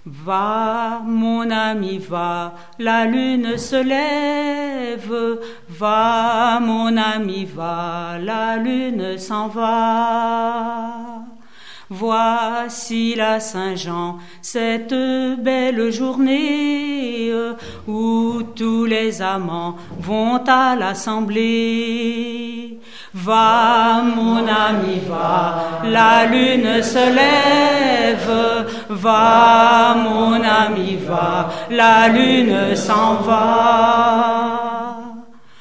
Va, mon ami, va, la lune se lève. Va, mon ami, va, la lune s'en va. Voici la Saint-Jean, cette belle journée où tous les amants vont à l'assemblée. Va, mon ami, va, la lune se lève. Va, mon ami, va, la lune s'en va.